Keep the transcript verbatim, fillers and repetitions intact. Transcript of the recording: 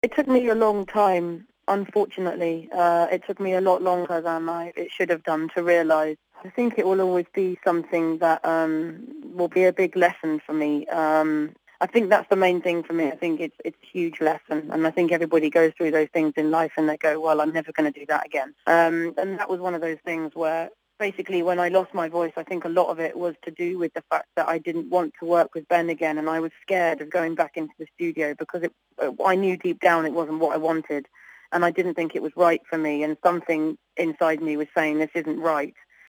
It took me a long time, unfortunately. Uh, it took me a lot longer than I, it should have done to realise. I think it will always be something that um, will be a big lesson for me. Um, I think that's the main thing for me. I think it's it's a huge lesson, and I think everybody goes through those things in life and they go, well, I'm never going to do that again. Um, and that was one of those things where basically when I lost my voice, I think a lot of it was to do with the fact that I didn't want to work with Ben again, and I was scared of going back into the studio because it, I knew deep down it wasn't what I wanted, and I didn't think it was right for me, and something inside me was saying this isn't right.